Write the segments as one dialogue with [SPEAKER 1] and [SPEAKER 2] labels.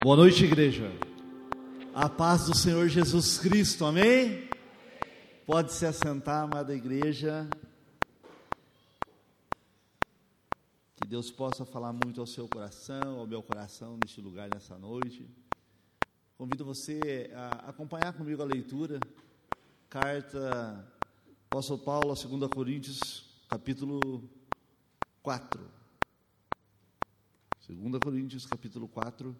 [SPEAKER 1] Boa noite, igreja. A paz do Senhor Jesus Cristo, amém? Pode se assentar, amada igreja. Que Deus possa falar muito ao seu coração, ao meu coração, neste lugar, nessa noite. Convido você a acompanhar comigo a leitura. Carta Apóstolo Paulo a 2 Coríntios, capítulo 4. 2 Coríntios, capítulo 4.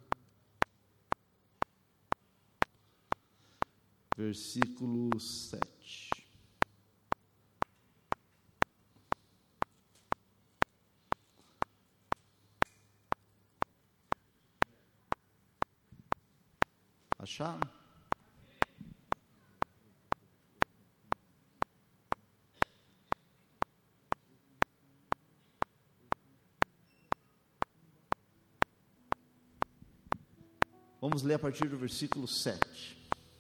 [SPEAKER 1] Versículo 7. Acharam? Vamos ler a partir do versículo 7.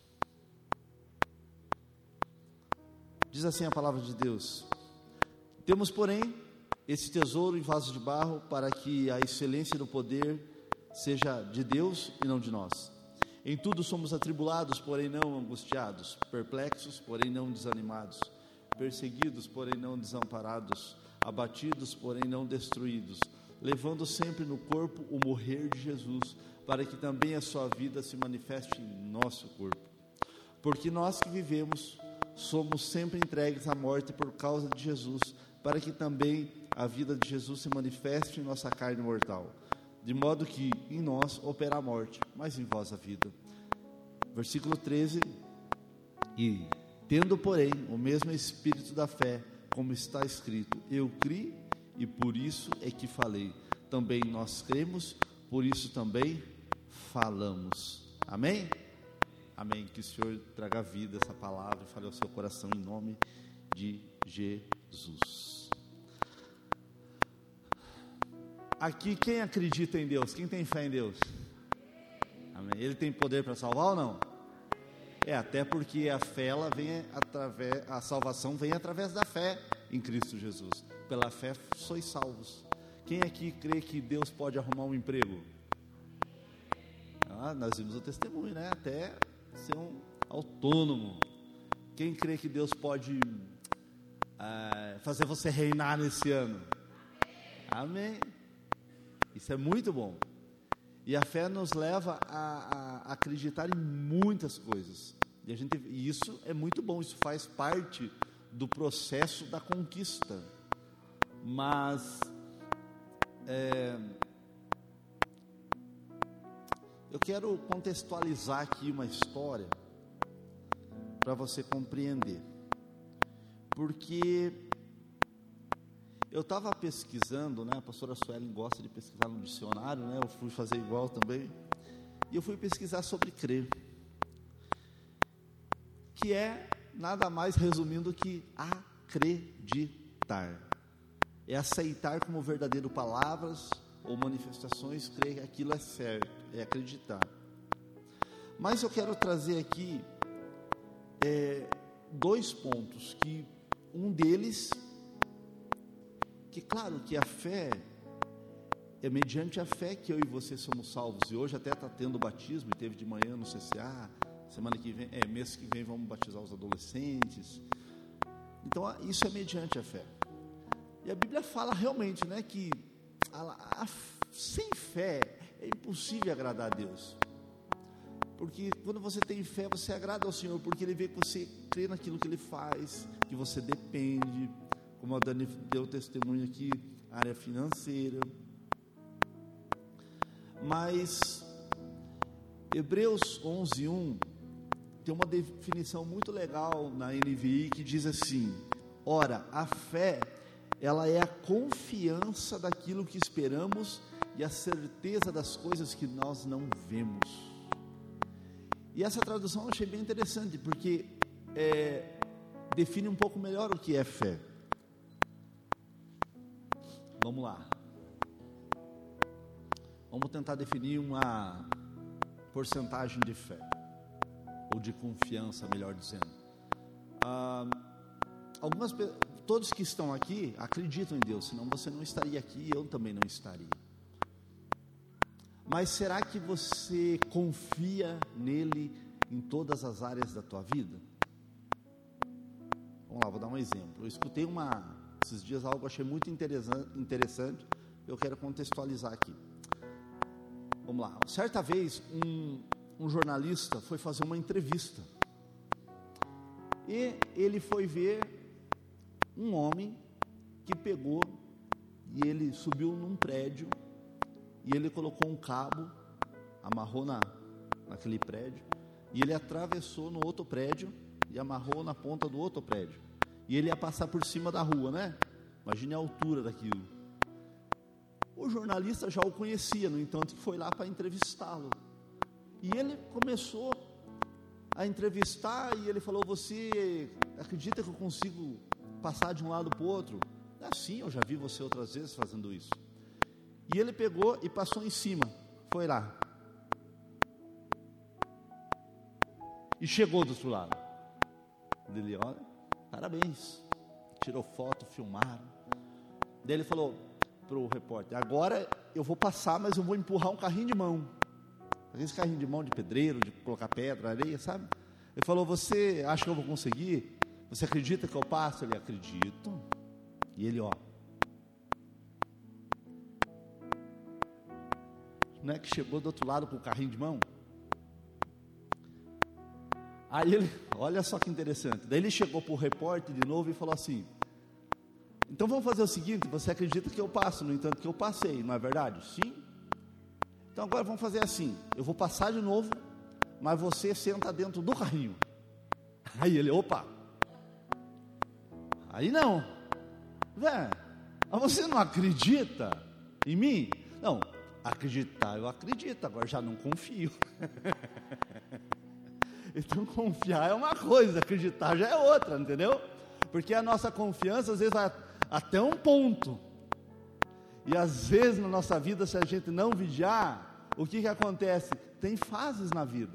[SPEAKER 1] Diz assim a palavra de Deus: Temos, porém, esse tesouro em vasos de barro, para que a excelência do poder seja de Deus e não de nós. Em tudo somos atribulados, porém não angustiados, perplexos, porém não desanimados, perseguidos, porém não desamparados, abatidos, porém não destruídos, levando sempre no corpo o morrer de Jesus, para que também a sua vida se manifeste em nosso corpo. Porque nós que vivemos somos sempre entregues à morte por causa de Jesus, para que também a vida de Jesus se manifeste em nossa carne mortal, de modo que em nós opera a morte, mas em vós a vida. Versículo 13: E, tendo porém o mesmo espírito da fé, como está escrito, eu criei e por isso é que falei. Também nós cremos, por isso também falamos. Amém? Amém, que o Senhor traga vida essa palavra e fale ao seu coração em nome de Jesus. Aqui, quem acredita em Deus? Quem tem fé em Deus? Amém. Ele tem poder para salvar ou não? Até porque a fé, ela vem através, a salvação vem através da fé em Cristo Jesus. Pela fé sois salvos. Quem aqui crê que Deus pode arrumar um emprego? Nós vimos o testemunho, né? Até ser um autônomo. Quem crê que Deus pode fazer você reinar nesse ano? Amém. Isso é muito bom. E a fé nos leva a acreditar em muitas coisas. E isso é muito bom. Isso faz parte do processo da conquista. Mas eu quero contextualizar aqui uma história para você compreender. Porque eu estava pesquisando, né? A pastora Suelen gosta de pesquisar no dicionário, né? Eu fui fazer igual também. E eu fui pesquisar sobre crer, que é nada mais, resumindo, que acreditar. É aceitar como verdadeiro palavras ou manifestações, crer que aquilo é certo, é acreditar. Mas eu quero trazer aqui 2 pontos, que um deles, que claro que a fé, é mediante a fé que eu e você somos salvos, e hoje até está tendo batismo, e teve de manhã no CCA, semana que vem, mês que vem vamos batizar os adolescentes. Então isso é mediante a fé. E a Bíblia fala realmente, né, que sem fé é impossível agradar a Deus. Porque quando você tem fé, você agrada ao Senhor, porque Ele vê que você crê naquilo que Ele faz, que você depende, como a Dani deu testemunho aqui, área financeira. Mas Hebreus 11:1 tem uma definição muito legal na NVI que diz assim: ora, a fé, ela é a confiança daquilo que esperamos e a certeza das coisas que nós não vemos. E essa tradução eu achei bem interessante, porque define um pouco melhor o que é fé. Vamos lá. Vamos tentar definir uma porcentagem de fé, ou de confiança, melhor dizendo. Todos que estão aqui acreditam em Deus, senão você não estaria aqui e eu também não estaria. Mas será que você confia nele em todas as áreas da tua vida? Vamos lá, vou dar um exemplo. Eu escutei esses dias algo que eu achei muito interessante. Eu quero contextualizar aqui. Vamos lá. Certa vez, um jornalista foi fazer uma entrevista. E ele foi ver um homem que pegou e ele subiu num prédio e ele colocou um cabo, amarrou naquele prédio, e ele atravessou no outro prédio e amarrou na ponta do outro prédio. E ele ia passar por cima da rua, né? Imagine a altura daquilo. O jornalista já o conhecia, no entanto, foi lá para entrevistá-lo. E ele começou a entrevistar e ele falou: você acredita que eu consigo passar de um lado para o outro? Sim, eu já vi você outras vezes fazendo isso. E ele pegou e passou em cima, foi lá. E chegou do outro lado. Ele, olha, parabéns. Tirou foto, filmaram. Daí ele falou para o repórter: agora eu vou passar, mas eu vou empurrar um carrinho de mão. Esse carrinho de mão de pedreiro, de colocar pedra, areia, sabe? Ele falou: você acha que eu vou conseguir? Você acredita que eu passo? Ele: acredito. E ele, ó, não é que chegou do outro lado com o carrinho de mão? Aí ele, olha só que interessante, daí ele chegou para o repórter de novo e falou assim: então vamos fazer o seguinte, você acredita que eu passo, no entanto que eu passei, não é verdade? Sim. Então agora vamos fazer assim, eu vou passar de novo, mas você senta dentro do carrinho. Aí ele, opa, aí não, velho, mas você não acredita em mim? Não, acreditar eu acredito, agora já não confio. Então confiar é uma coisa, acreditar já é outra, entendeu? Porque a nossa confiança às vezes vai até um ponto. E às vezes na nossa vida, se a gente não vigiar, o que acontece? Tem fases na vida.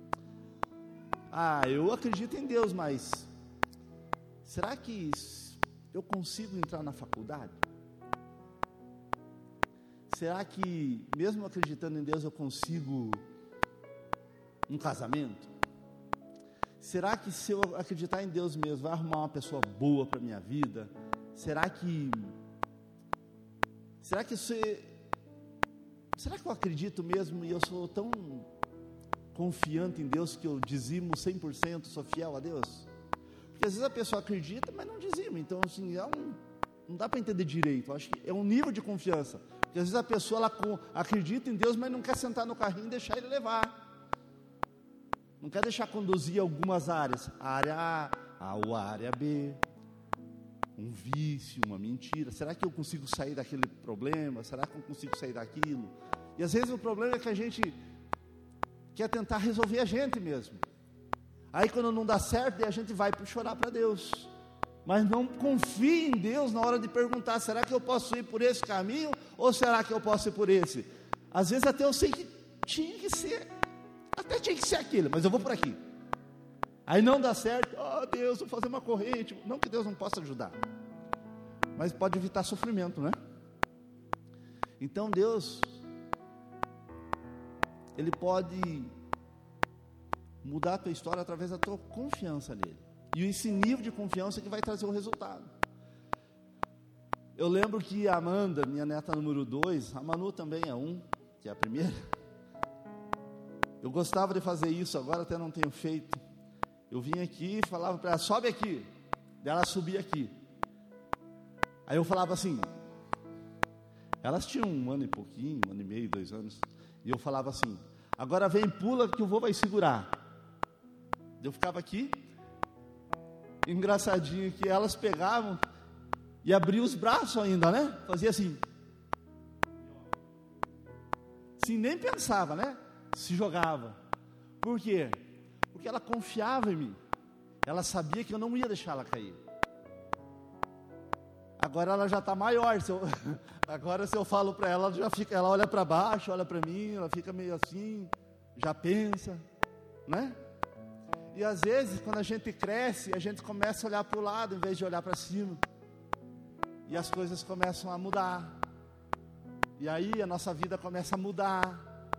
[SPEAKER 1] Eu acredito em Deus, mas será que eu consigo entrar na faculdade? Será que mesmo acreditando em Deus eu consigo um casamento? Será que se eu acreditar em Deus mesmo, vai arrumar uma pessoa boa para a minha vida? Será que eu acredito mesmo e eu sou tão confiante em Deus que eu dizimo 100%, sou fiel a Deus? Porque às vezes a pessoa acredita, mas não dizima. Então assim, não dá para entender direito. Eu acho que é um nível de confiança. Porque às vezes a pessoa ela acredita em Deus, mas não quer sentar no carrinho e deixar ele levar. Não quer deixar conduzir algumas áreas, a área A ou a área B, um vício, uma mentira. Será que eu consigo sair daquele problema? Será que eu consigo sair daquilo? E às vezes o problema é que a gente quer tentar resolver a gente mesmo. Aí quando não dá certo, a gente vai chorar para Deus. Mas não confie em Deus na hora de perguntar: será que eu posso ir por esse caminho? Ou será que eu posso ir por esse? Às vezes até eu sei que tinha que ser aquele, mas eu vou por aqui. Aí não dá certo, Deus, vou fazer uma corrente. Não que Deus não possa ajudar, mas pode evitar sofrimento, né? Então Deus, Ele pode mudar a tua história através da tua confiança nele. E esse nível de confiança que vai trazer o resultado. Eu lembro que a Amanda, minha neta número 2, a Manu também é que é a primeira. Eu gostava de fazer isso, agora até não tenho feito. Eu vinha aqui e falava para ela: sobe aqui. Daí ela subia aqui. Aí eu falava assim, elas tinham 1 ano e pouquinho, 1 ano e meio, 2 anos. E eu falava assim: agora vem, pula que o vô vai segurar. Eu ficava aqui, engraçadinho que elas pegavam e abriam os braços ainda, né? Fazia assim. Assim, nem pensava, né? Se jogava. Por quê? Porque ela confiava em mim. Ela sabia que eu não ia deixar ela cair. Agora ela já está maior. Agora se eu falo para ela, ela olha para baixo, olha para mim, ela fica meio assim, já pensa, né? E às vezes quando a gente cresce, a gente começa a olhar para o lado em vez de olhar para cima. E as coisas começam a mudar. E aí a nossa vida começa a mudar.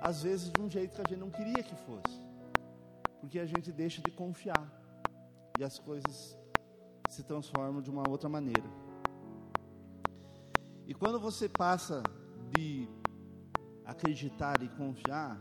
[SPEAKER 1] às vezes de um jeito que a gente não queria que fosse, porque a gente deixa de confiar e as coisas se transformam de uma outra maneira. E quando você passa de acreditar e confiar,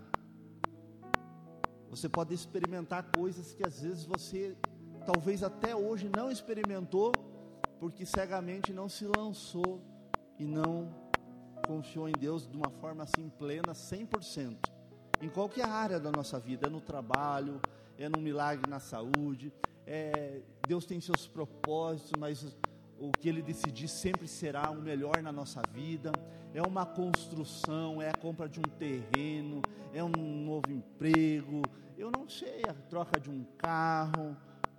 [SPEAKER 1] você pode experimentar coisas que às vezes você talvez até hoje não experimentou, porque cegamente não se lançou e não confiou em Deus de uma forma assim plena, 100%, em qualquer área da nossa vida, é no trabalho, é num milagre na saúde, Deus tem seus propósitos, mas o que Ele decidir sempre será o melhor na nossa vida, é uma construção, é a compra de um terreno, é um novo emprego, eu não sei, a troca de um carro,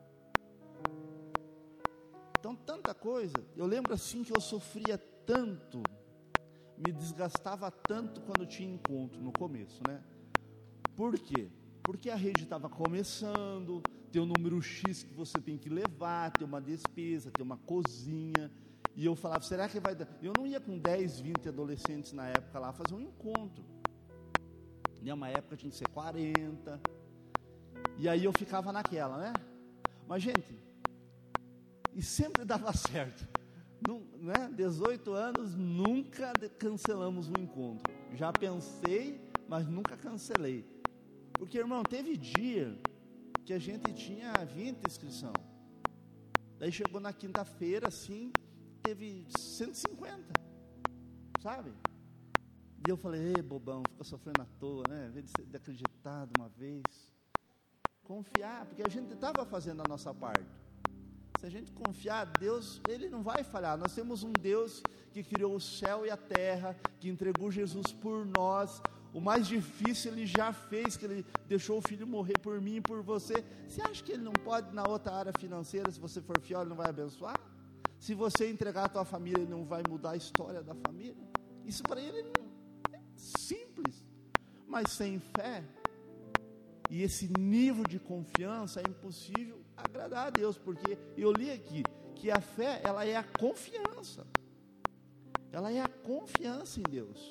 [SPEAKER 1] então tanta coisa. Eu lembro assim que eu sofria tanto, me desgastava tanto quando tinha encontro no começo, né? Por quê? Porque a rede estava começando, tem um número X que você tem que levar, tem uma despesa, tem uma cozinha, e eu falava, será que vai dar? Eu não ia com 10, 20 adolescentes na época lá fazer um encontro, em uma época tinha que ser 40, e aí eu ficava naquela, né? Mas gente, e sempre dava certo, não, né? 18 anos, nunca cancelamos um encontro, já pensei, mas nunca cancelei, porque irmão, teve dia que a gente tinha 20 inscrição, daí chegou na quinta-feira assim, teve 150, sabe? E eu falei, ei bobão, fica sofrendo à toa, né? Em vez de acreditar de uma vez, confiar, porque a gente estava fazendo a nossa parte. Se a gente confiar, Deus, Ele não vai falhar. Nós temos um Deus que criou o céu e a terra, que entregou Jesus por nós. O mais difícil Ele já fez, que Ele deixou o Filho morrer por mim e por você. Você acha que Ele não pode, na outra área financeira, se você for fiel, Ele não vai abençoar? Se você entregar a tua família, Ele não vai mudar a história da família? Isso para Ele é simples. Mas sem fé, e esse nível de confiança, é impossível agradar a Deus, porque eu li aqui, que a fé, ela é a confiança. Ela é a confiança em Deus.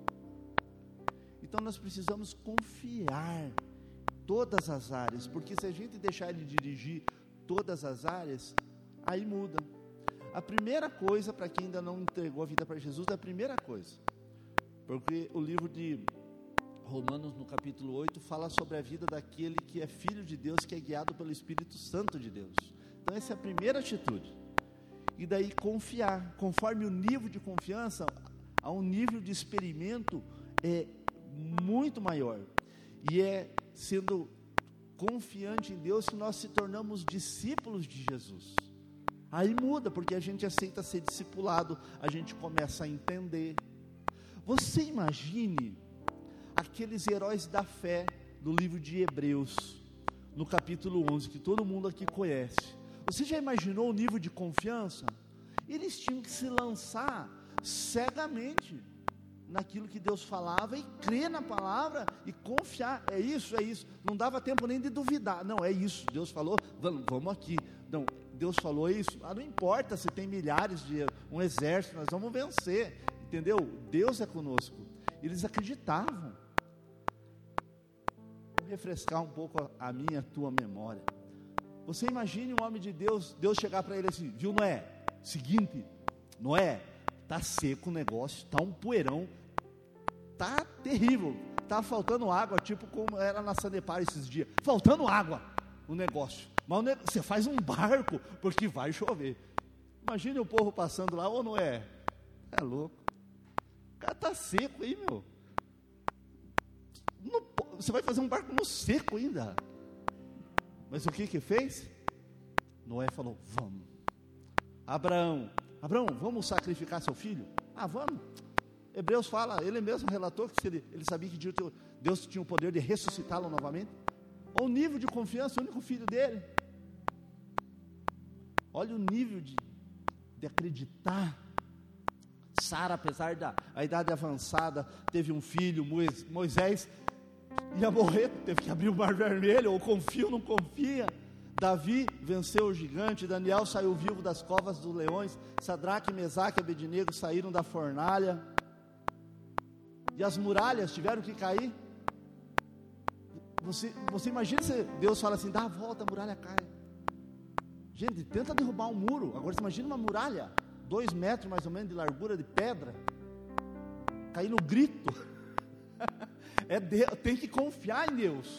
[SPEAKER 1] Então nós precisamos confiar em todas as áreas, porque se a gente deixar Ele dirigir todas as áreas, aí muda. A primeira coisa, para quem ainda não entregou a vida para Jesus, é a primeira coisa, porque o livro de Romanos, no capítulo 8, fala sobre a vida daquele que é filho de Deus, que é guiado pelo Espírito Santo de Deus. Então essa é a primeira atitude. E daí confiar, conforme o nível de confiança, há um nível de experimento muito maior, e é sendo confiante em Deus que nós se tornamos discípulos de Jesus. Aí muda, porque a gente aceita ser discipulado, a gente começa a entender. Você imagine aqueles heróis da fé do livro de Hebreus, no capítulo 11, que todo mundo aqui conhece. Você já imaginou o nível de confiança? Eles tinham que se lançar cegamente naquilo que Deus falava e crer na palavra e confiar. É isso. Não dava tempo nem de duvidar. Não, é isso. Deus falou, vamos aqui. Não, Deus falou isso. Não importa se tem milhares de um exército, nós vamos vencer. Entendeu? Deus é conosco. Eles acreditavam. Vou refrescar um pouco a minha, a tua memória. Você imagine um homem de Deus, Deus chegar para ele assim, viu Noé? Seguinte, Noé, tá seco o negócio, tá um poeirão, tá terrível, tá faltando água, tipo como era na Sanepar esses dias, faltando água o negócio, mas você faz um barco, porque vai chover. Imagine o povo passando lá, ô Noé, é louco, o cara tá seco aí, meu, você vai fazer um barco no seco ainda. Mas o que fez? Noé falou, vamos. Abraão, vamos sacrificar seu filho? Vamos. Hebreus fala, ele mesmo relatou que ele sabia que Deus tinha o poder de ressuscitá-lo novamente. Olha o nível de confiança, o único filho dele. Olha o nível de acreditar. Sara, apesar da idade avançada, teve um filho, Moisés ia morrer, teve que abrir o mar vermelho, ou confia ou não confia. Davi venceu o gigante, Daniel saiu vivo das covas dos leões, Sadraque, Mesaque e Abednego saíram da fornalha, e as muralhas tiveram que cair. Você imagina se Deus fala assim, dá a volta, a muralha cai. Gente, tenta derrubar um muro. Agora você imagina uma muralha, 2 metros mais ou menos de largura de pedra, cair no grito. Tem que confiar em Deus.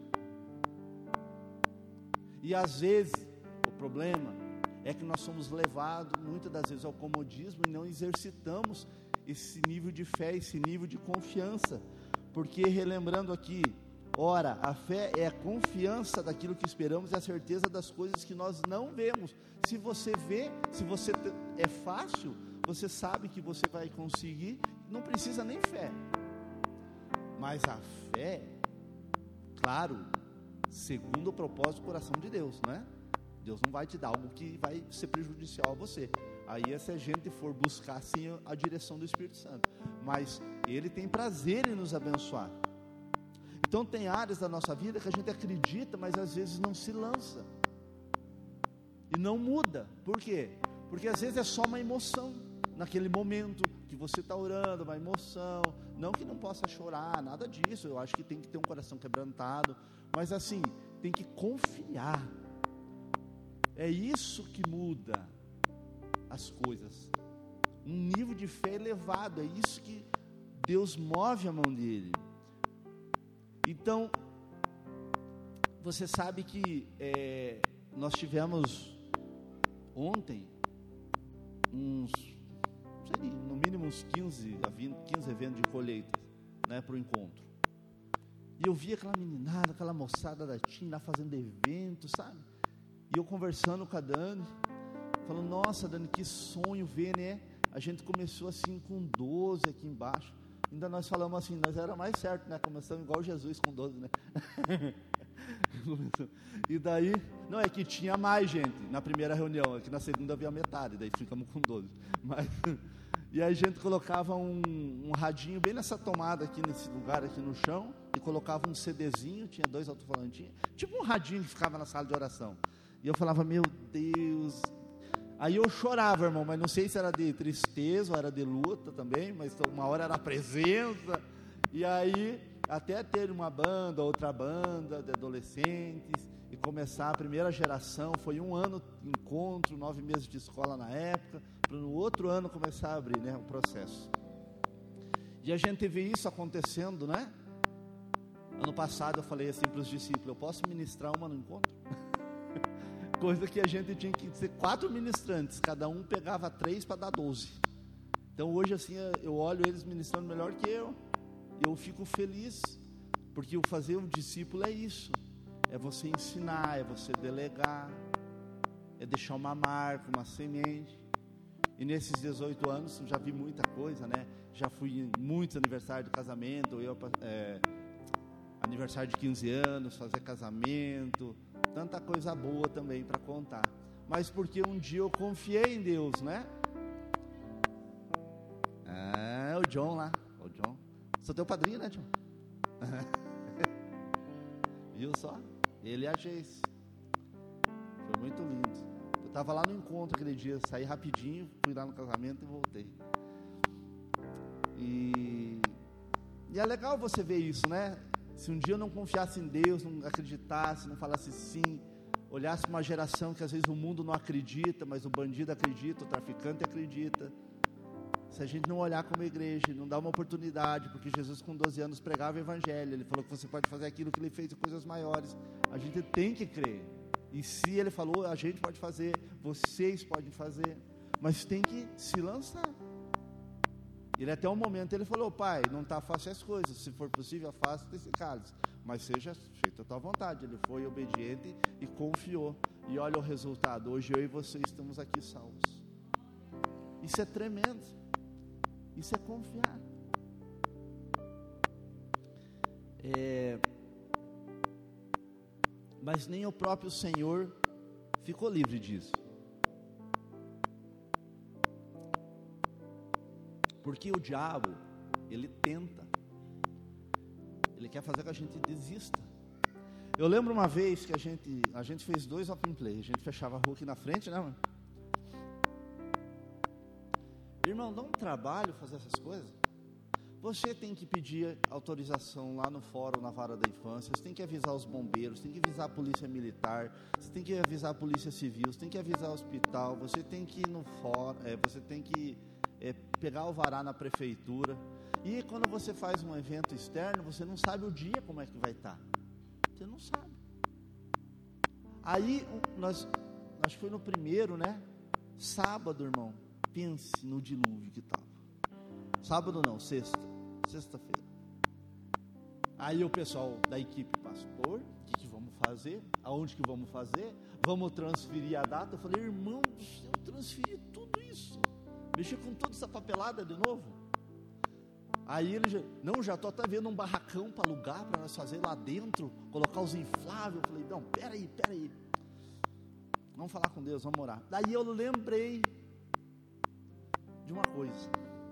[SPEAKER 1] E às vezes, o problema é que nós somos levados, muitas das vezes, ao comodismo e não exercitamos esse nível de fé, esse nível de confiança. Porque, relembrando aqui, ora, a fé é a confiança daquilo que esperamos e a certeza das coisas que nós não vemos. Se você vê, é fácil, você sabe que você vai conseguir, não precisa nem fé. Mas a fé, claro, segundo o propósito do coração de Deus, não é? Deus não vai te dar algo que vai ser prejudicial a você. Aí é se a gente for buscar assim a direção do Espírito Santo. Mas Ele tem prazer em nos abençoar. Então tem áreas da nossa vida que a gente acredita, mas às vezes não se lança. E não muda. Por quê? Porque às vezes é só uma emoção. Naquele momento que você está orando, uma emoção. Não que não possa chorar, nada disso. Eu acho que tem que ter um coração quebrantado. Mas assim, tem que confiar. É isso que muda as coisas. Um nível de fé elevado. É isso que Deus move a mão dele. Então, você sabe que nós tivemos ontem no mínimo uns 15 eventos de colheita, né, para o encontro. E eu vi aquela meninada, aquela moçada da TIM lá fazendo evento, sabe? E eu conversando com a Dani, falando, nossa, Dani, que sonho ver, né? A gente começou assim com 12 aqui embaixo. Ainda nós falamos assim, nós era mais certo, né? Começamos igual Jesus com 12, né? E daí, não, é que tinha mais gente na primeira reunião, aqui na segunda havia metade, daí ficamos com 12. Mas, e aí a gente colocava um radinho bem nessa tomada aqui, nesse lugar aqui no chão, e colocava um CDzinho, tinha 2 alto-falantinhos, tipo um radinho que ficava na sala de oração. E eu falava, meu Deus. Aí eu chorava, irmão, mas não sei se era de tristeza ou era de luta também, mas uma hora era a presença. E aí, até ter uma banda, outra banda de adolescentes, e começar a primeira geração, foi 1 ano de encontro, 9 meses de escola na época, para no outro ano começar a abrir, né, o processo. E a gente vê isso acontecendo, né? Ano passado eu falei assim para os discípulos, eu posso ministrar uma no encontro? Coisa que a gente tinha que ser 4 ministrantes, cada um pegava 3 para dar 12. Então hoje assim, eu olho eles ministrando melhor que eu fico feliz, porque o fazer um discípulo é isso, é você ensinar, é você delegar, é deixar uma marca, uma semente. E nesses 18 anos eu já vi muita coisa, né? Já fui em muitos aniversários de casamento, aniversário de 15 anos, fazer casamento, tanta coisa boa também para contar. Mas porque um dia eu confiei em Deus, né? O John lá, o John. Sou teu padrinho, né, John? Viu só? Ele e a Geice. Foi muito lindo. Eu estava lá no encontro aquele dia, saí rapidinho, fui lá no casamento e voltei. E é legal você ver isso, né? Se um dia eu não confiasse em Deus, não acreditasse, não falasse sim, olhasse para uma geração que às vezes o mundo não acredita, mas o bandido acredita, o traficante acredita. Se a gente não olhar como igreja, não dar uma oportunidade, porque Jesus com 12 anos pregava o evangelho, ele falou que você pode fazer aquilo que ele fez e coisas maiores, a gente tem que crer. E se ele falou, a gente pode fazer, vocês podem fazer, mas tem que se lançar. Ele até um momento ele falou, pai, não está fácil as coisas, se for possível afasta desse cálice, mas seja feita a tua vontade. Ele foi obediente e confiou, e olha o resultado, hoje eu e você estamos aqui salvos. Isso é tremendo, isso é confiar. Mas nem o próprio Senhor ficou livre disso. Porque o diabo, ele tenta. Ele quer fazer que a gente desista. Eu lembro uma vez que a gente fez 2 open play. A gente fechava a rua aqui na frente, né, mano? Irmão, dá um trabalho fazer essas coisas. você tem que pedir autorização lá no fórum, na vara da infância, você tem que avisar os bombeiros, tem que avisar a polícia militar, você tem que avisar a polícia civil, você tem que avisar o hospital, você tem que ir no fórum, você tem que pegar o vará na prefeitura. E quando você faz um evento externo, você não sabe o dia como é que vai estar. Você não sabe. Aí, acho que foi no primeiro, né? Sábado, irmão, pense no dilúvio que estava. Sábado não, sexta-feira. Aí o pessoal da equipe, pastor, o que vamos fazer? Aonde que vamos fazer? Vamos transferir a data? Eu falei, irmão do céu, transferir tudo isso. Mexer com toda essa papelada de novo. Aí ele já estou até vendo um barracão para alugar, para nós fazer lá dentro, colocar os infláveis. Eu falei, não, peraí. Vamos falar com Deus, vamos orar. Daí eu lembrei de uma coisa.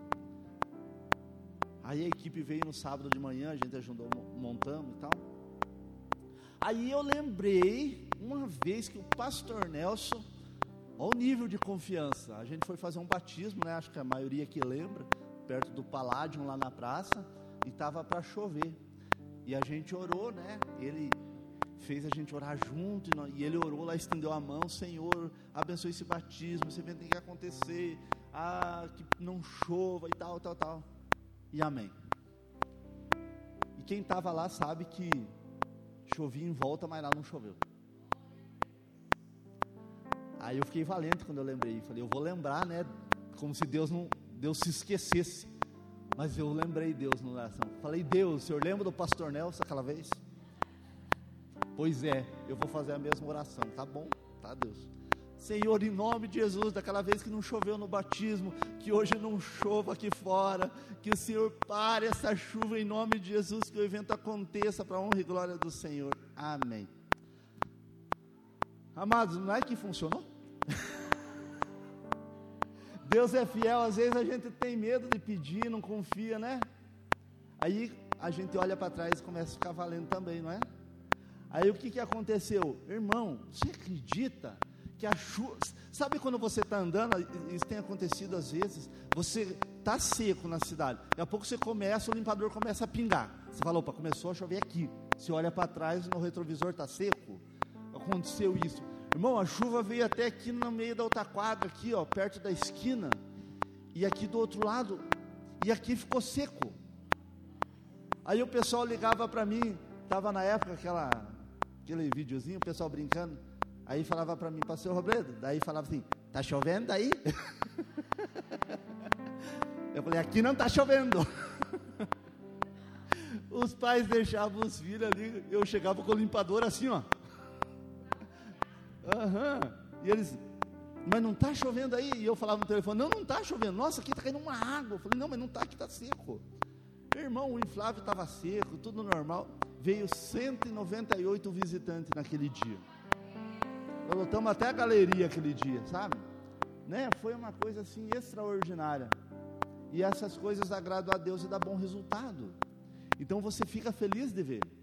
[SPEAKER 1] Aí a equipe veio no sábado de manhã, a gente ajudou montando e tal. Aí eu lembrei, uma vez que o pastor Nelson, olha o nível de confiança, a gente foi fazer um batismo, né? Acho que a maioria aqui lembra, perto do Palladium, lá na praça, e estava para chover. E a gente orou, né? Ele fez a gente orar junto, e ele orou lá, estendeu a mão, Senhor, abençoe esse batismo, esse evento tem que acontecer, que não chova e tal. E amém. E quem estava lá sabe que chovia em volta, mas lá não choveu. Aí eu fiquei valente quando eu lembrei, falei, eu vou lembrar, né, como se Deus se esquecesse, mas eu lembrei Deus na oração. Falei, Deus, o Senhor lembra do pastor Nelson aquela vez? Pois é, eu vou fazer a mesma oração, tá bom? Tá, Deus. Senhor, em nome de Jesus, daquela vez que não choveu no batismo, que hoje não chova aqui fora, que o Senhor pare essa chuva em nome de Jesus, que o evento aconteça para a honra e glória do Senhor. Amém. Amados, não é que funcionou? Deus é fiel, às vezes a gente tem medo de pedir, não confia, né? Aí a gente olha para trás e começa a ficar valendo também, não é? Aí o que aconteceu? Irmão, você acredita que a chuva... Sabe quando você está andando, isso tem acontecido às vezes, você está seco na cidade, daqui a pouco o limpador começa a pingar. Você fala, opa, começou a chover aqui. Você olha para trás, no retrovisor está seco. Aconteceu isso. Irmão, a chuva veio até aqui no meio da outra quadra, aqui, ó, perto da esquina, e aqui do outro lado, e aqui ficou seco. Aí o pessoal ligava para mim, estava na época aquele videozinho, o pessoal brincando, aí falava para mim, pastor Robledo, daí falava assim, tá chovendo daí? Eu falei, aqui não tá chovendo. Os pais deixavam os filhos ali, eu chegava com o limpador assim, ó. E eles, mas não está chovendo aí? E eu falava no telefone, não está chovendo, nossa, aqui está caindo uma água. Eu falei, não, mas não está, aqui está seco. Irmão, o inflável estava seco, tudo normal. Veio 198 visitantes naquele dia. Nós lotamos até a galeria aquele dia, sabe? Né? Foi uma coisa assim extraordinária. E essas coisas agradam a Deus e dá bom resultado. Então você fica feliz de ver.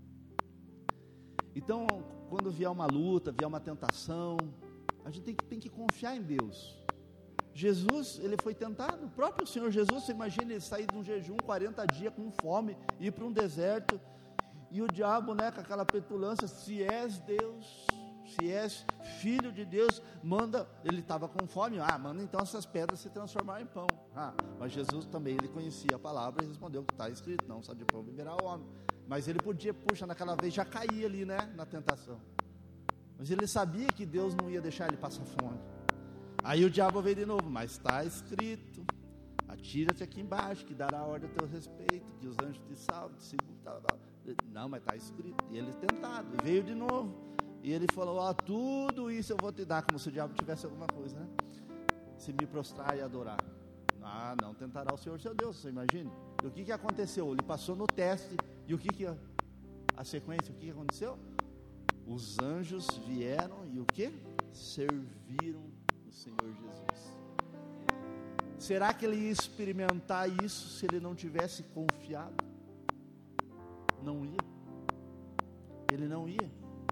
[SPEAKER 1] Então, quando vier uma luta, vier uma tentação, a gente tem que confiar em Deus. Jesus, ele foi tentado, o próprio Senhor Jesus, você imagina ele sair de um jejum 40 dias com fome, ir para um deserto, e o diabo, né, com aquela petulância, se és Deus, se és filho de Deus, manda, ele estava com fome, manda então essas pedras se transformar em pão. Mas Jesus também, ele conhecia a palavra e respondeu que está escrito, não só de pão viverá o homem. Mas ele podia, naquela vez já caía ali, né, na tentação. Mas ele sabia que Deus não ia deixar ele passar fome. Aí o diabo veio de novo, mas está escrito, atira-te aqui embaixo, que dará ordem a teu respeito, que os anjos te salvem, te seguram, tal. Não, mas está escrito. E ele tentado, e veio de novo. E ele falou, tudo isso eu vou te dar, como se o diabo tivesse alguma coisa, né? Se me prostrar e adorar. Não tentará o Senhor seu Deus, você imagina? E o que aconteceu? Ele passou no teste, e a sequência, o que aconteceu? Os anjos vieram e o que? Serviram o Senhor Jesus. Será que ele ia experimentar isso se ele não tivesse confiado? Não ia. Ele não ia.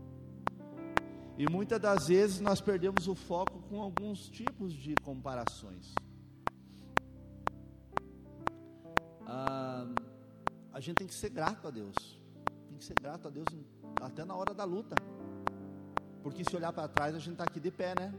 [SPEAKER 1] E muitas das vezes nós perdemos o foco com alguns tipos de comparações. a gente tem que ser grato a Deus. Tem que ser grato a Deus até na hora da luta. Porque se olhar para trás, a gente está aqui de pé, né?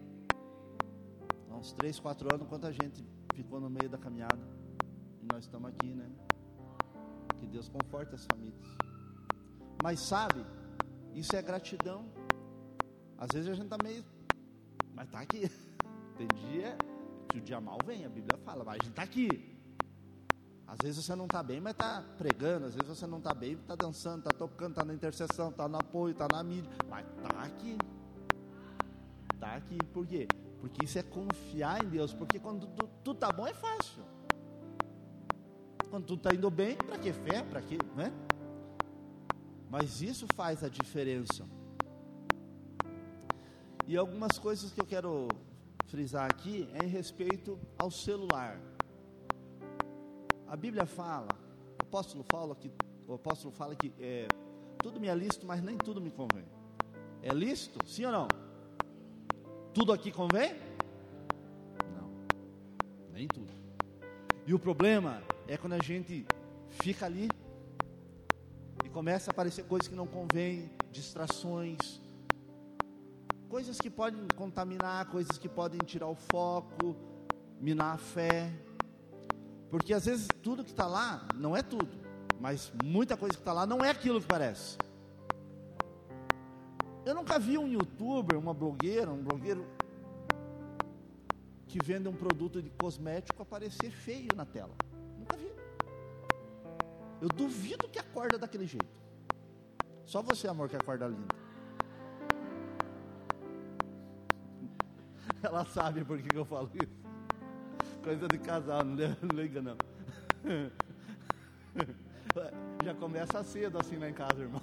[SPEAKER 1] Há uns 3, 4 anos, quanta gente ficou no meio da caminhada. E nós estamos aqui, né? Que Deus conforte as famílias. Mas sabe, isso é gratidão. Às vezes a gente está meio... Mas está aqui. Tem dia que o dia mal vem, a Bíblia fala, mas a gente está aqui. Às vezes você não está bem, mas está pregando. Às vezes você não está bem, está dançando, está tocando, está na intercessão, está no apoio, está na mídia. Mas está aqui. Está aqui. Por quê? Porque isso é confiar em Deus. Porque quando tudo está bom é fácil. Quando tudo está indo bem, para que fé? Para que, né? Mas isso faz a diferença. E algumas coisas que eu quero frisar aqui é em respeito ao celular. A Bíblia fala, o apóstolo fala que tudo me é lícito, mas nem tudo me convém. É lícito? Sim ou não? Tudo aqui convém? Não, nem tudo. E o problema é quando a gente fica ali e começa a aparecer coisas que não convém, distrações, coisas que podem contaminar, coisas que podem tirar o foco, minar a fé. Porque às vezes tudo que está lá, não é tudo, mas muita coisa que está lá não é aquilo que parece. Eu nunca vi um youtuber, um blogueiro que vende um produto de cosmético aparecer feio na tela. Nunca vi. Eu duvido que acorda daquele jeito. Só você, amor, que acorda linda. Ela sabe por que eu falo isso. Coisa de casal, não liga não. Já começa cedo assim lá em casa, irmão.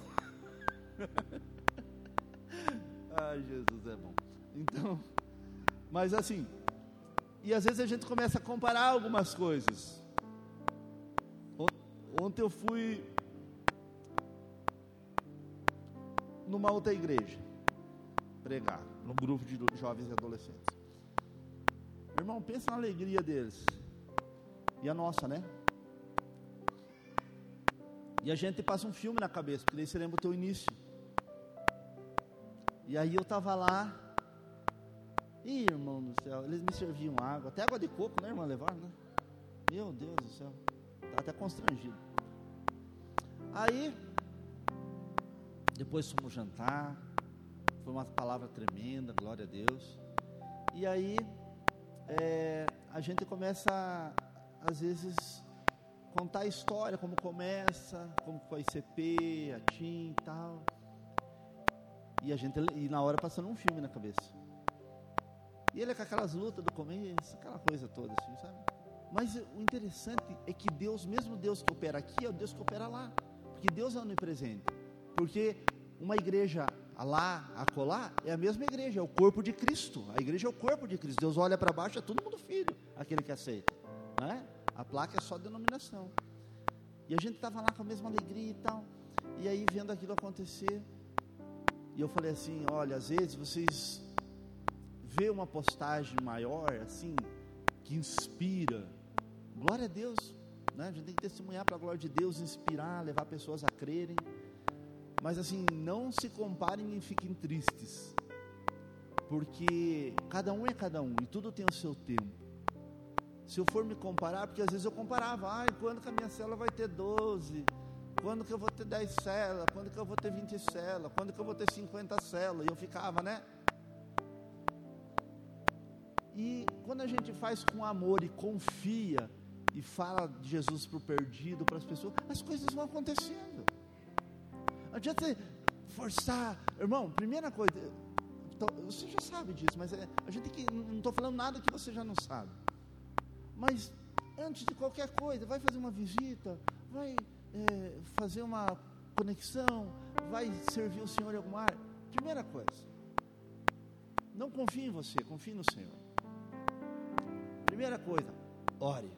[SPEAKER 1] Ai, Jesus é bom. Então, mas assim, e às vezes a gente começa a comparar algumas coisas. Ontem eu fui numa outra igreja pregar, num grupo de jovens e adolescentes. Irmão, pensa na alegria deles. E a nossa, né? E a gente passa um filme na cabeça, porque daí você lembra o teu início. E aí eu estava lá. Ih, irmão do céu, eles me serviam água. Até água de coco, né, irmã? Levaram, né? Meu Deus do céu. Estava até constrangido. Aí, depois fomos jantar. Foi uma palavra tremenda, glória a Deus. E aí... a gente começa às vezes contar a história, como começa, como foi a ICP, a TIM e tal, e na hora passando um filme na cabeça, e ele é com aquelas lutas do começo, aquela coisa toda assim, sabe? Mas o interessante é que Deus, mesmo Deus que opera aqui, é o Deus que opera lá, porque Deus é onipresente, porque uma igreja lá, acolá, é a mesma igreja, é o corpo de Cristo. A igreja é o corpo de Cristo. Deus olha para baixo, é todo mundo filho, aquele que aceita, né? A placa é só denominação. E a gente estava lá com a mesma alegria e tal, e aí vendo aquilo acontecer, e eu falei assim, olha, às vezes vocês vê uma postagem maior, assim, que inspira, glória a Deus, né? A gente tem que testemunhar para a glória de Deus, inspirar, levar pessoas a crerem. Mas assim, não se comparem e fiquem tristes, porque cada um é cada um, e tudo tem o seu tempo. Se eu for me comparar, porque às vezes eu comparava, quando que a minha célula vai ter 12? Quando que eu vou ter 10 células? Quando que eu vou ter 20 células? Quando que eu vou ter 50 células? E eu ficava, né? E quando a gente faz com amor e confia, e fala de Jesus para o perdido, para as pessoas, as coisas vão acontecendo. Não adianta você forçar. Irmão, primeira coisa, você já sabe disso, mas a gente tem que, não estou falando nada que você já não sabe. Mas antes de qualquer coisa, vai fazer uma visita, vai fazer uma conexão, vai servir o Senhor em alguma área. Primeira coisa, não confie em você, confie no Senhor. Primeira coisa, ore,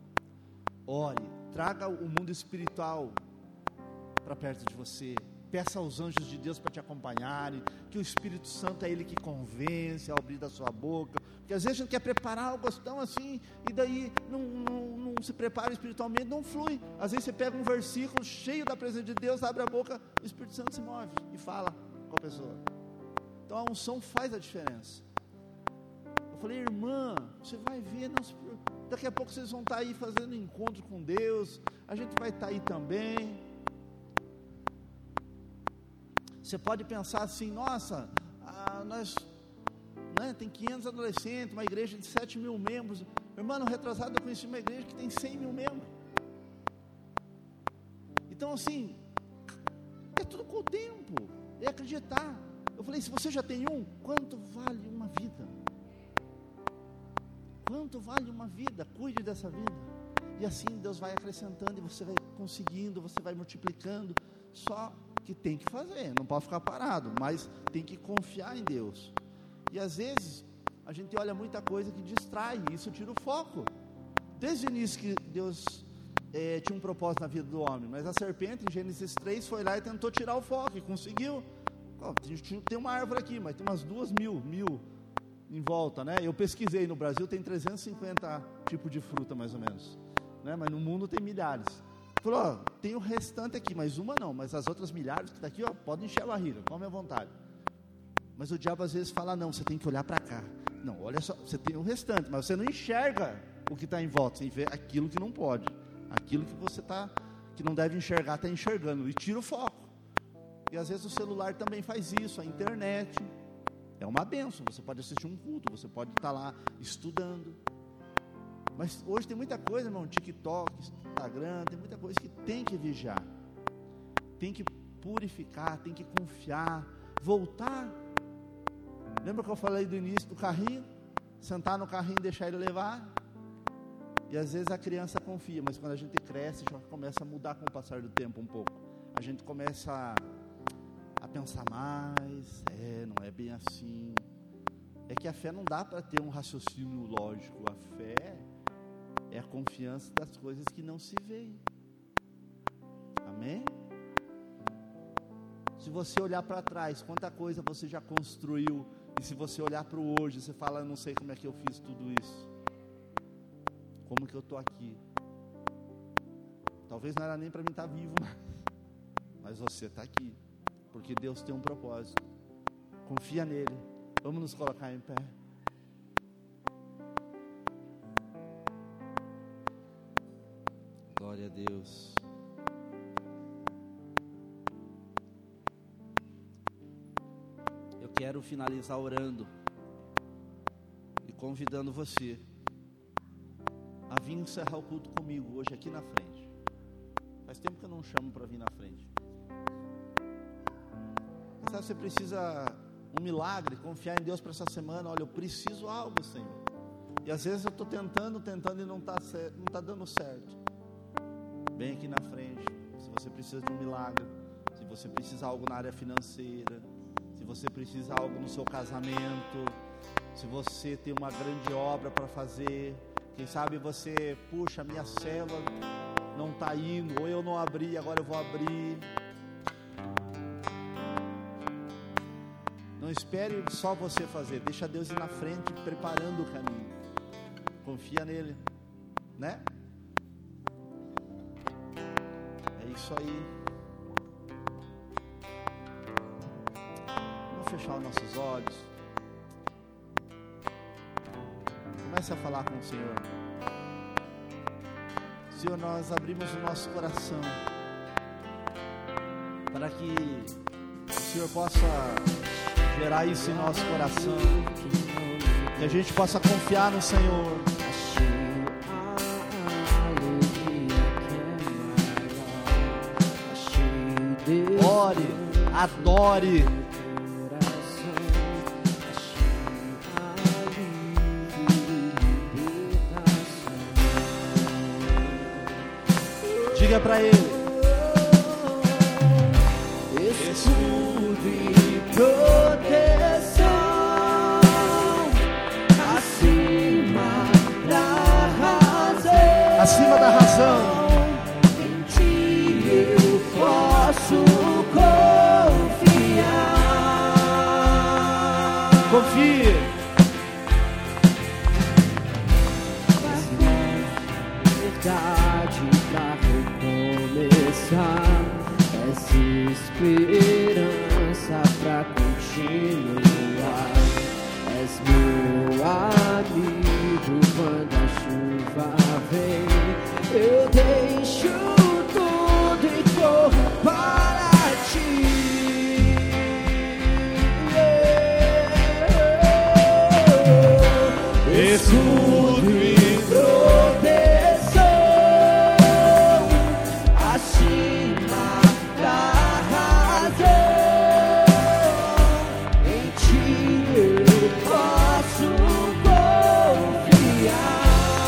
[SPEAKER 1] traga o mundo espiritual para perto de você, peça aos anjos de Deus para te acompanharem, que o Espírito Santo é Ele que convence ao abrir da sua boca, porque às vezes a gente quer preparar algo tão assim, e daí não se prepara espiritualmente, não flui. Às vezes você pega um versículo cheio da presença de Deus, abre a boca, o Espírito Santo se move e fala com a pessoa. Então a unção faz a diferença. Eu falei, irmã, você vai ver, daqui a pouco vocês vão estar aí fazendo encontro com Deus, a gente vai estar aí também. Você pode pensar assim, nossa, nós, tem 500 adolescentes, uma igreja de 7 mil membros. Irmão, no retrasado eu conheci uma igreja que tem 100 mil membros. Então assim, é tudo com o tempo, é acreditar. Eu falei, se você já tem quanto vale uma vida? Quanto vale uma vida? Cuide dessa vida. E assim Deus vai acrescentando, e você vai conseguindo, você vai multiplicando. Só que tem que fazer, não pode ficar parado, mas tem que confiar em Deus. E às vezes a gente olha muita coisa que distrai, e isso tira o foco. Desde o início que Deus tinha um propósito na vida do homem, mas a serpente em Gênesis 3 foi lá e tentou tirar o foco, e conseguiu. Tem uma árvore aqui, mas tem umas 2.000 em volta, né? Eu pesquisei, no Brasil tem 350 tipos de fruta mais ou menos, né? Mas no mundo tem milhares. Falou, tem o restante aqui, mas uma não, mas as outras milhares que está aqui, podem encher a barriga, come à vontade. Mas o diabo às vezes fala, não, você tem que olhar para cá. Não, olha só, você tem o restante, mas você não enxerga o que está em volta, você vê aquilo que não pode, aquilo que você que não deve enxergar, está enxergando, e tira o foco. E às vezes o celular também faz isso, a internet é uma bênção, você pode assistir um culto, você pode estar lá estudando. Mas hoje tem muita coisa, irmão, TikTok, Instagram, tem muita coisa que tem que vigiar, tem que purificar, tem que confiar, voltar. Lembra que eu falei do início do carrinho? Sentar no carrinho e deixar ele levar? E às vezes a criança confia, mas quando a gente cresce, já começa a mudar com o passar do tempo um pouco. A gente começa a pensar mais, não é bem assim. É que a fé não dá para ter um raciocínio lógico. A fé é a confiança das coisas que não se veem. Amém? Se você olhar para trás, quanta coisa você já construiu, e se você olhar para o hoje, você fala, eu não sei como é que eu fiz tudo isso, como que eu estou aqui. Talvez não era nem para mim estar vivo, mas você está aqui, porque Deus tem um propósito. Confia nele. Vamos nos colocar em pé. Glória a Deus. Eu quero finalizar orando e convidando você a vir encerrar o culto comigo hoje aqui na frente. Faz tempo que eu não chamo para vir na frente. Sabe, você precisa um milagre, confiar em Deus para essa semana. Olha, eu preciso algo, Senhor. E às vezes eu estou tentando e não está dando certo. Vem aqui na frente. Se você precisa de um milagre, se você precisa de algo na área financeira, se você precisa de algo no seu casamento, se você tem uma grande obra para fazer, quem sabe você, puxa, minha célula não está indo, ou eu não abri, agora eu vou abrir. Não espere só você fazer, deixa Deus ir na frente, preparando o caminho. Confia nele, né? É isso aí. Vamos fechar os nossos olhos. Comece a falar com o Senhor. Senhor, nós abrimos o nosso coração para que o Senhor possa gerar isso em nosso coração, que a gente possa confiar no Senhor. Ore, adore. Diga para Ele. Escudo e proteção acima da razão.
[SPEAKER 2] Em Ti eu posso confiar.
[SPEAKER 1] Confie.
[SPEAKER 2] Verdade esperança pra continuar. És meu amigo quando a chuva vem. Eu deixo tudo e corro para ti. Escudo e proteção acima da razão. Em ti eu posso confiar.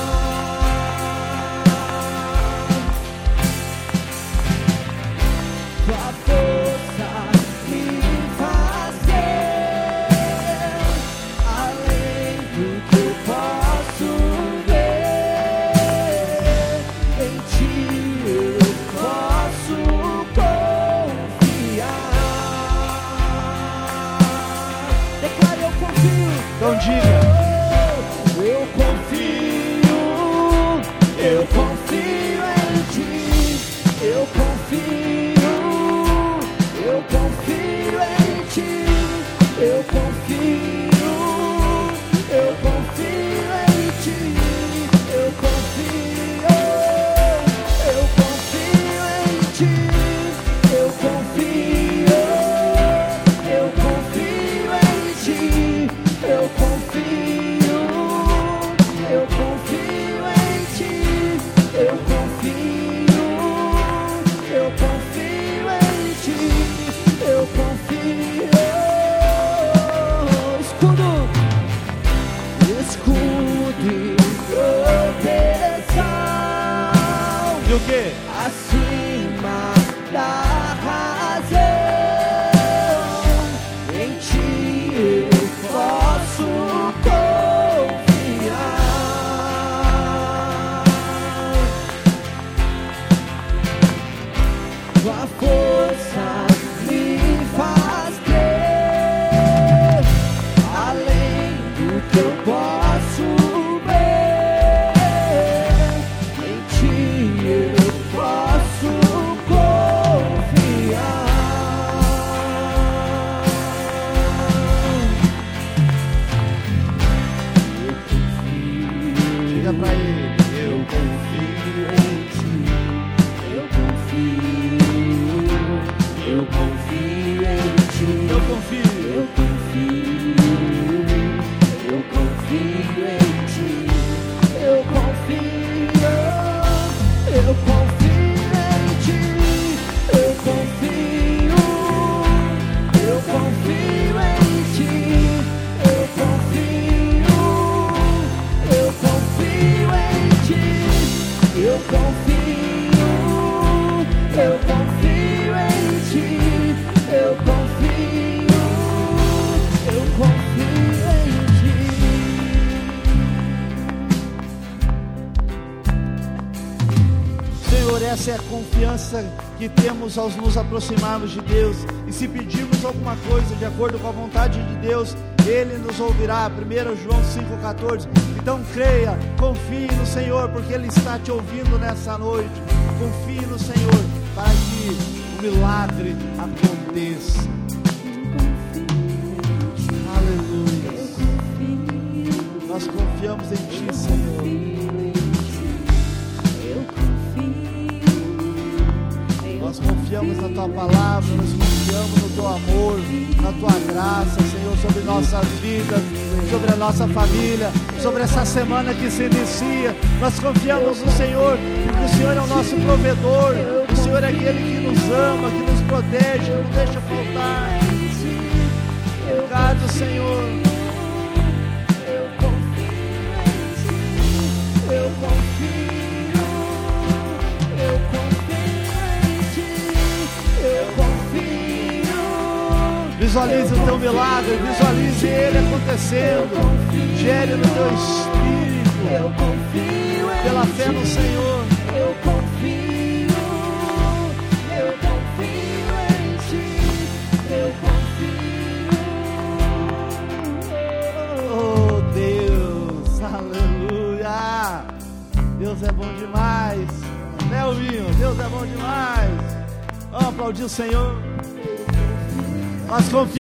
[SPEAKER 2] Tua força me faz ter além do que eu posso ver. Em ti eu posso confiar. Declare: eu confio.
[SPEAKER 1] Então diga:
[SPEAKER 2] Eu confio, eu confio em ti. Eu confio, eu confio em ti. Eu confio, eu confio em ti. Eu confio, eu confio em ti. Eu confio, eu confio em ti. Eu confio, eu confio em ti. Eu confio, eu confio em ti. Eu confio. Escudo, escudo e proteção
[SPEAKER 1] e o quê?
[SPEAKER 2] acima da razão. Em ti eu posso confiar. Tua força me faz ter além do que eu posso ver. Em ti eu posso confiar. Eu confio.
[SPEAKER 1] Diga pra ele:
[SPEAKER 2] Eu confio em ti. Eu confio. Eu confio em ti.
[SPEAKER 1] eu confio.
[SPEAKER 2] Eu confio. Eu confio em ti. Eu confio. Eu confio em ti. Eu confio. Eu confio em ti. Eu confio. Eu confio em ti. Eu confio. Eu confio em ti. Eu confio. Eu confio em ti.
[SPEAKER 1] Senhor, essa é a confiança que temos ao nos aproximarmos de Deus. E se pedirmos alguma coisa de acordo com a vontade de Deus, Ele nos ouvirá. 1 João 5,14. Então creia, confie no Senhor, porque Ele está te ouvindo nessa noite. Confie no Senhor para que o milagre aconteça. Aleluia. Nós confiamos em Ti, Senhor. Nós confiamos na Tua palavra, nós confiamos no Teu amor, na Tua graça, Senhor, sobre nossas vidas, sobre a nossa família, sobre essa semana que se inicia. Nós confiamos no Senhor, porque o Senhor é o nosso provedor, o Senhor é aquele que nos ama, que nos protege, que não deixa faltar. Obrigado, Senhor.
[SPEAKER 2] Eu confio em ti. Eu confio. Eu confio em ti. Eu confio.
[SPEAKER 1] Visualize o Teu milagre, visualize Ele acontecendo. Gere no Teu espírito,
[SPEAKER 2] Eu confio em
[SPEAKER 1] pela fé no Senhor.
[SPEAKER 2] Eu confio. Eu confio em ti. Eu confio.
[SPEAKER 1] Oh Deus, aleluia. Deus é bom demais, né, Vinho? Deus é bom demais. Vamos aplaudir o Senhor. Mas confia.